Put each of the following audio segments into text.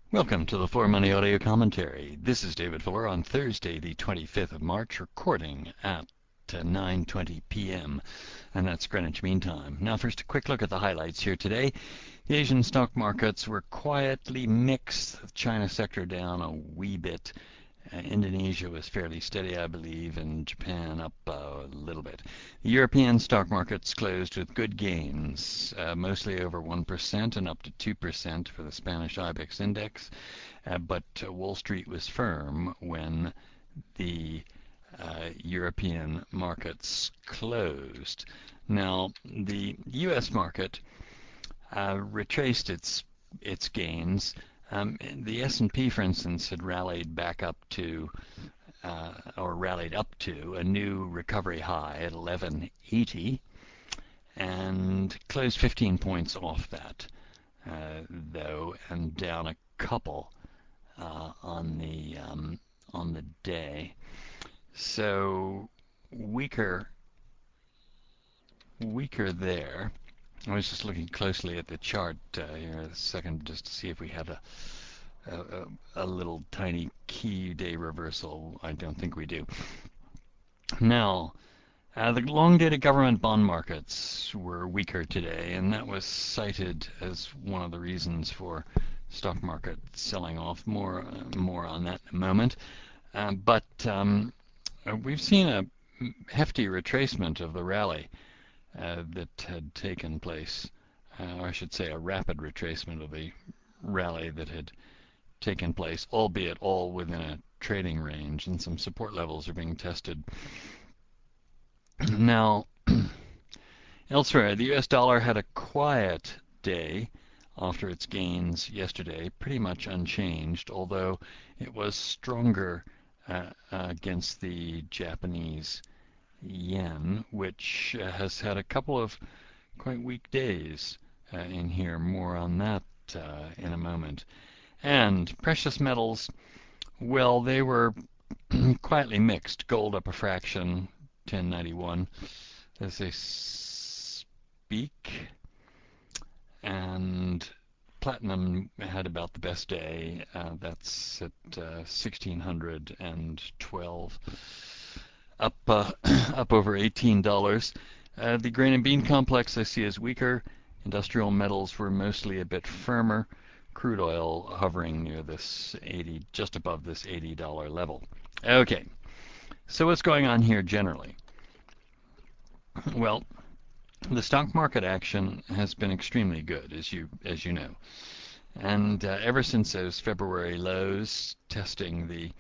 Welcome to the For Money Audio Commentary. This is David Fuller on Thursday, the 25th of March, recording at 9:20 p.m., and that's Greenwich Mean Time. Now, first, a quick look at the highlights here today. The Asian stock markets were quietly mixed. The China sector down a wee bit. Indonesia was fairly steady, I believe, and Japan up a little bit. The European stock markets closed with good gains, mostly over 1% and up to 2% for the Spanish IBEX index, but Wall Street was firm when the European markets closed. Now, the U.S. market retraced its gains. The S&P, for instance, had rallied back up to, or rallied up to, a new recovery high at 1180, and closed 15 points off that, though, and down a couple on the day. So weaker there. I was just looking closely at the chart here a second just to see if we had a little tiny key day reversal. I don't think we do. Now, the long-dated government bond markets were weaker today, and that was cited as one of the reasons for stock market selling off. More on that in a moment. But we've seen a hefty retracement of the rally that had taken place, or I should say a rapid retracement of the rally that had taken place, albeit all within a trading range, and some support levels are being tested. Now, elsewhere, the US dollar had a quiet day after its gains yesterday, pretty much unchanged, although it was stronger against the Japanese yen, which has had a couple of quite weak days in here. More on that in a moment. And precious metals, well, they were quietly mixed. Gold up a fraction, 1091 as they speak, and platinum had about the best day. That's at 1612. Up over $18. The grain and bean complex I see as weaker. Industrial metals were mostly a bit firmer. Crude oil hovering near this just above this $80 level. Okay, so what's going on here generally? Well, the stock market action has been extremely good, as you know, and ever since those February lows, testing the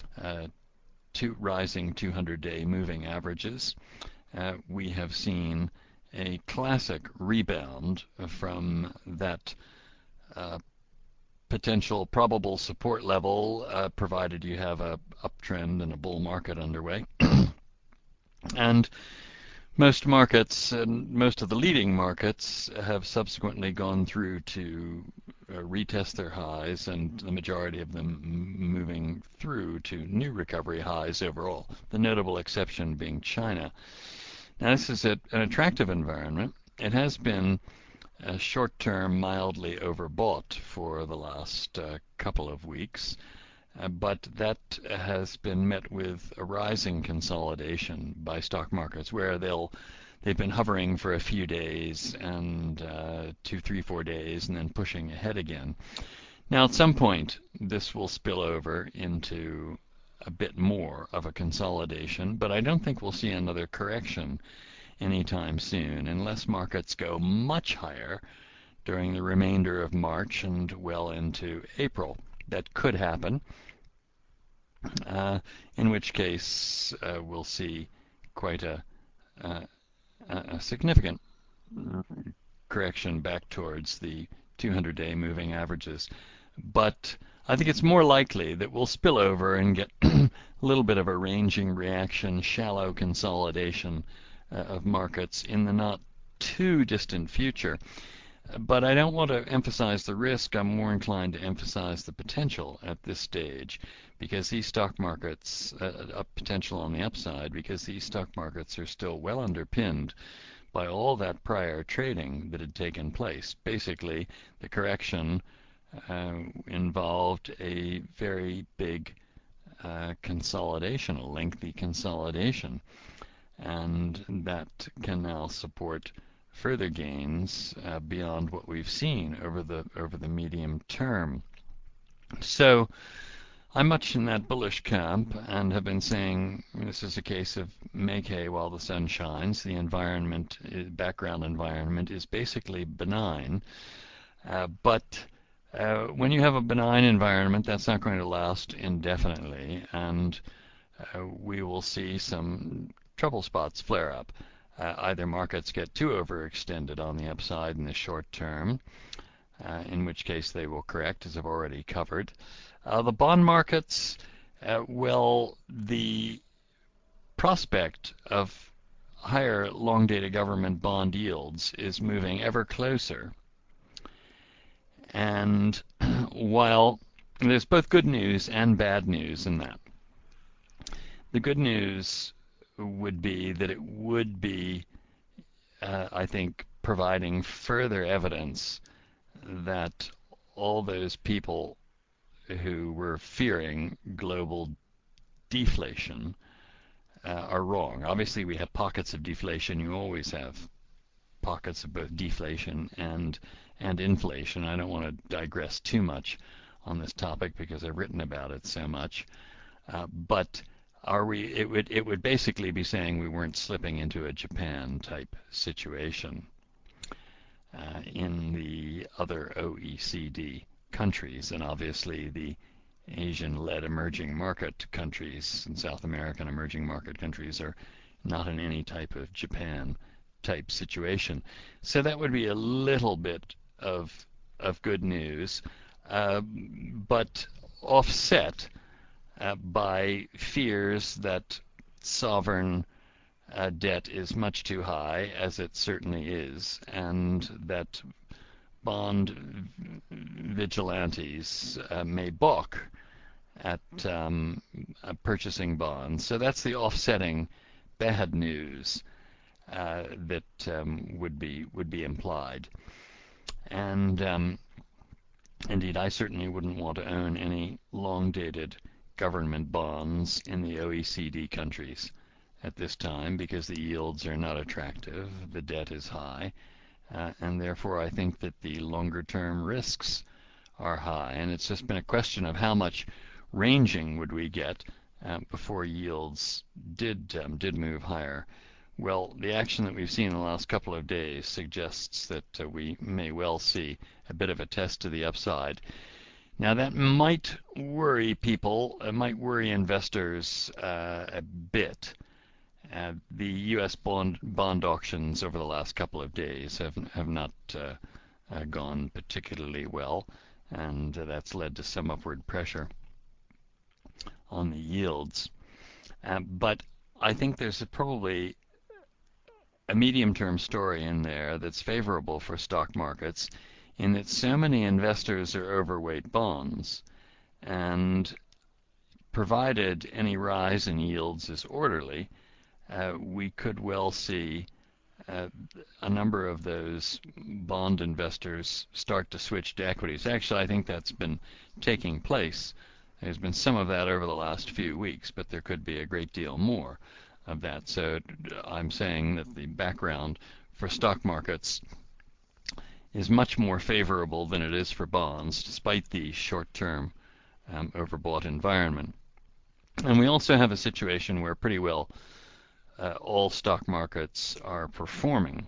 rising 200-day moving averages, we have seen a classic rebound from that potential probable support level, provided you have a uptrend and a bull market underway. And most markets, and most of the leading markets, have subsequently gone through to retest their highs, and the majority of them moving through to new recovery highs overall, the notable exception being China. Now, this is an attractive environment. It has been short-term mildly overbought for the last couple of weeks, but that has been met with a rising consolidation by stock markets, where they've been hovering for a few days, and 2, 3, 4 days, and then pushing ahead again. Now, at some point, this will spill over into a bit more of a consolidation, but I don't think we'll see another correction anytime soon, unless markets go much higher during the remainder of March and well into April. That could happen, in which case we'll see quite a significant correction back towards the 200-day moving averages. But I think it's more likely that we'll spill over and get a little bit of a ranging reaction, shallow consolidation of markets in the not too distant future. But I don't want to emphasize the risk. I'm more inclined to emphasize the potential at this stage, because these stock markets, potential on the upside, because these stock markets are still well underpinned by all that prior trading that had taken place. Basically, the correction involved a very big consolidation, a lengthy consolidation, and that can now support further gains beyond what we've seen over the medium term. So I'm much in that bullish camp and have been saying this is a case of make hay while the sun shines. The environment, background environment, is basically benign, but when you have a benign environment, that's not going to last indefinitely, and we will see some trouble spots flare up. Either markets get too overextended on the upside in the short term, in which case they will correct, as I've already covered. The bond markets, well, the prospect of higher long-dated government bond yields is moving ever closer. And while there's both good news and bad news in that, the good news would be that it would be, I think, providing further evidence that all those people who were fearing global deflation are wrong. Obviously, we have pockets of deflation. You always have pockets of both deflation and inflation. I don't want to digress too much on this topic because I've written about it so much. But are we? It would basically be saying we weren't slipping into a Japan type situation in the other OECD countries, and obviously the Asian-led emerging market countries and South American emerging market countries are not in any type of Japan type situation. So that would be a little bit of good news, but offset by fears that sovereign debt is much too high, as it certainly is, and that bond vigilantes may balk at purchasing bonds. So that's the offsetting bad news that would be implied. And indeed, I certainly wouldn't want to own any long-dated government bonds in the OECD countries at this time because the yields are not attractive, the debt is high, and therefore I think that the longer-term risks are high. And it's just been a question of how much ranging would we get before yields did move higher. Well, the action that we've seen in the last couple of days suggests that we may well see a bit of a test to the upside. Now that might worry people, it might worry investors a bit. The U.S. bond auctions over the last couple of days have not gone particularly well, and that's led to some upward pressure on the yields. But I think there's probably a medium-term story in there that's favorable for stock markets in that so many investors are overweight bonds, and provided any rise in yields is orderly, we could well see a number of those bond investors start to switch to equities. Actually, I think that's been taking place. There's been some of that over the last few weeks, but there could be a great deal more of that. So I'm saying that the background for stock markets is much more favorable than it is for bonds, despite the short-term overbought environment. And we also have a situation where pretty well all stock markets are performing.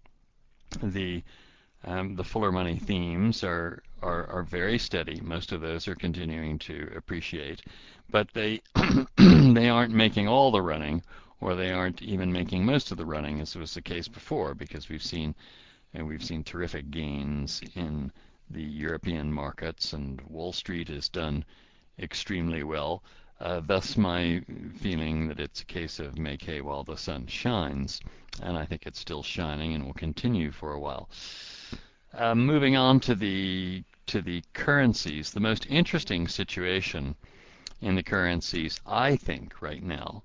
The fuller money themes are very steady. Most of those are continuing to appreciate, but they they aren't making all the running, or they aren't even making most of the running, as was the case before, because we've seen terrific gains in the European markets, and Wall Street has done extremely well. Thus my feeling that it's a case of make hay while the sun shines, and I think it's still shining and will continue for a while. Moving on to the currencies, the most interesting situation in the currencies, I think, right now,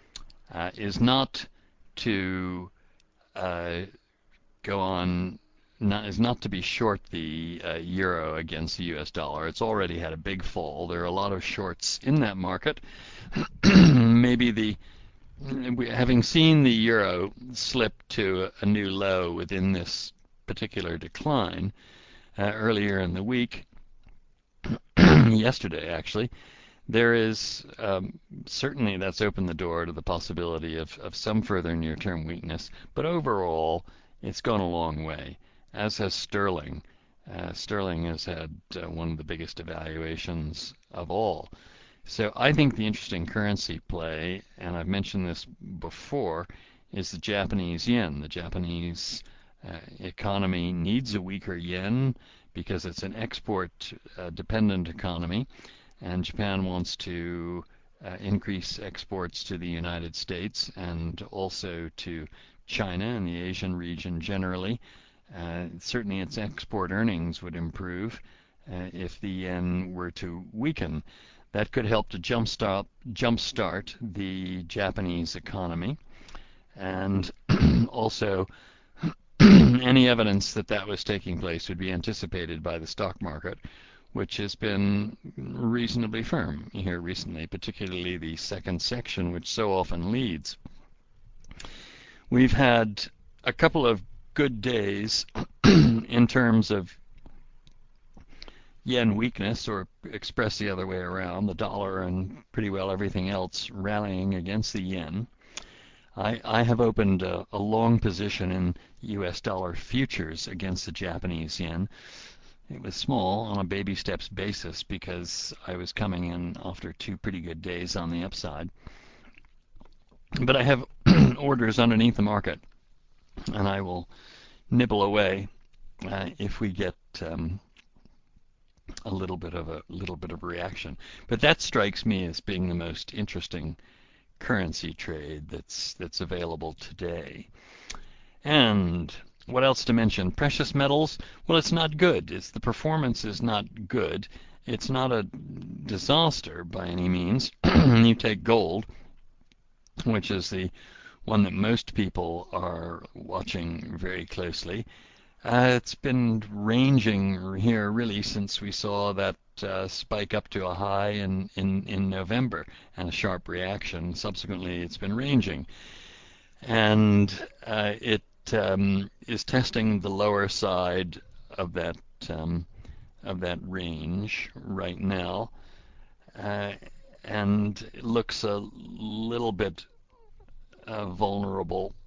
is not to go on not to be short the euro against the U.S. dollar. It's already had a big fall. There are a lot of shorts in that market. Maybe having seen the euro slip to a new low within this particular decline earlier in the week, yesterday actually, there is certainly that's opened the door to the possibility of some further near-term weakness, but overall it's gone a long way, as has sterling. Sterling has had one of the biggest evaluations of all. So I think the interesting currency play, and I've mentioned this before, is the Japanese yen. The Japanese economy needs a weaker yen because it's an export dependent economy, and Japan wants to increase exports to the United States and also to China and the Asian region generally. Certainly its export earnings would improve if the yen were to weaken. That could help to jumpstart the Japanese economy, and also any evidence that that was taking place would be anticipated by the stock market, which has been reasonably firm here recently, particularly the second section, which so often leads. We've had a couple of good days in terms of yen weakness, or expressed the other way around, the dollar and pretty well everything else rallying against the yen. I have opened a long position in US dollar futures against the Japanese yen. It was small on a baby steps basis because I was coming in after two pretty good days on the upside. But I have orders underneath the market, and I will nibble away if we get a little bit of reaction. But that strikes me as being the most interesting currency trade that's available today. And what else to mention? Precious metals. Well, it's not good. The performance is not good. It's not a disaster by any means. You take gold, which is the one that most people are watching very closely. It's been ranging here really since we saw that spike up to a high in November and a sharp reaction. Subsequently, it's been ranging, and it is testing the lower side of that range right now, and it looks a little bit vulnerable,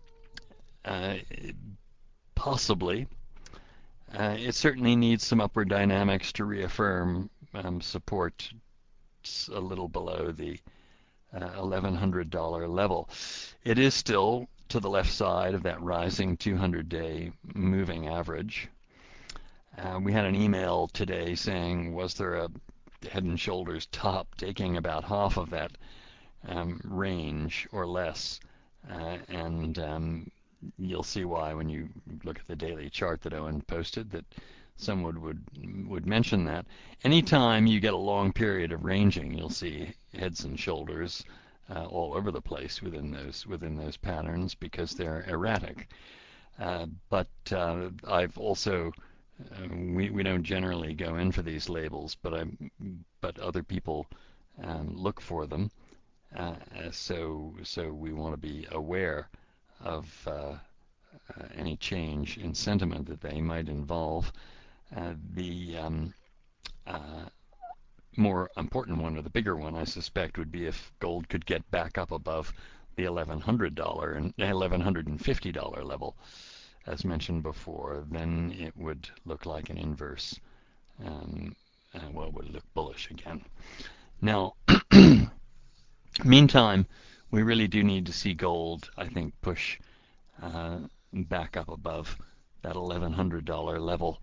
possibly. It certainly needs some upward dynamics to reaffirm support a little below the $1,100 level. It is still to the left side of that rising 200-day moving average. We had an email today saying, was there a Head and Shoulders top taking about half of that range or less? And you'll see why when you look at the daily chart that Owen posted, that someone would mention that. Anytime you get a long period of ranging, you'll see heads and shoulders all over the place within those patterns because they're erratic. But I've also we don't generally go in for these labels, but other people look for them. So we want to be aware of any change in sentiment that they might involve. The more important one, or the bigger one, I suspect, would be if gold could get back up above the $1,100 and $1,150 level, as mentioned before. Then it would look like an inverse. Well, it would look bullish again. Now, meantime, we really do need to see gold, I think, push back up above that $1,100 level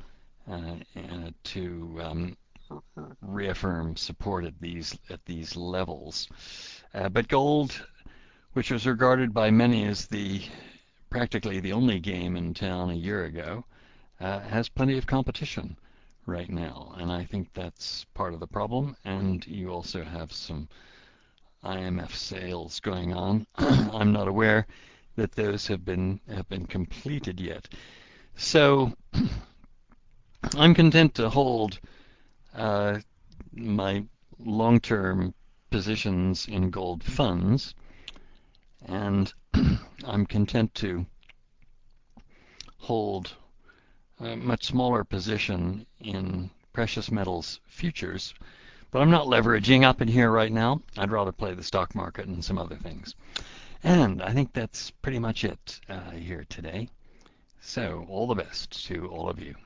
to reaffirm support at these levels. But gold, which was regarded by many as practically the only game in town a year ago, has plenty of competition right now, and I think that's part of the problem. And you also have some IMF sales going on. I'm not aware that those have been completed yet. So I'm content to hold my long-term positions in gold funds, and I'm content to hold a much smaller position in precious metals futures. But I'm not leveraging up in here right now. I'd rather play the stock market and some other things. And I think that's pretty much it here today. So all the best to all of you.